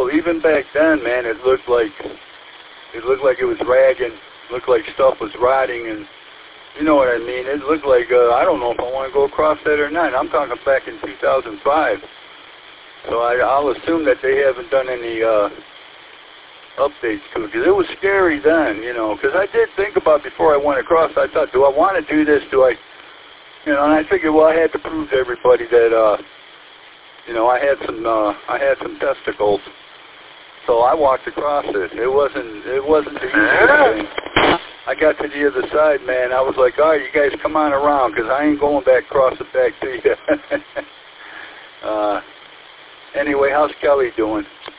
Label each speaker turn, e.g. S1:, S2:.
S1: So even back then, man, it looked like it was ragging, looked like stuff was rotting, and you know what I mean. It looked like I don't know if I want to go across that or not. I'm talking back in 2005. So I'll assume that they haven't done any updates to it, because it was scary then, you know. Because I did think about before I went across. I thought, do I want to do this? Do I, you know? And I figured, well, I had to prove to everybody that, you know, I had some testicles. So I walked across it. It wasn't the easiest thing. I got to the other side, man. I was like, all right, you guys come on around, because I ain't going back across it back to you. Anyway, how's Kelly doing?